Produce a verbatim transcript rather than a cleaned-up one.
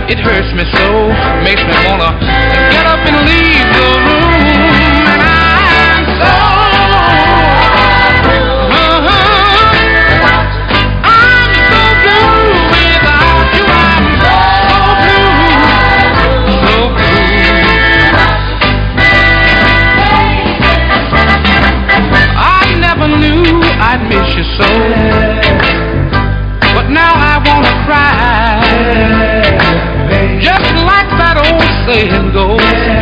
It hurts me so, makes me wanna get up and leave the room. And I'm so uh-huh. I'm so blue without you. I'm so blue, so blue. I never knew I'd miss you so, but now I wanna cry. Just like that old saying goes,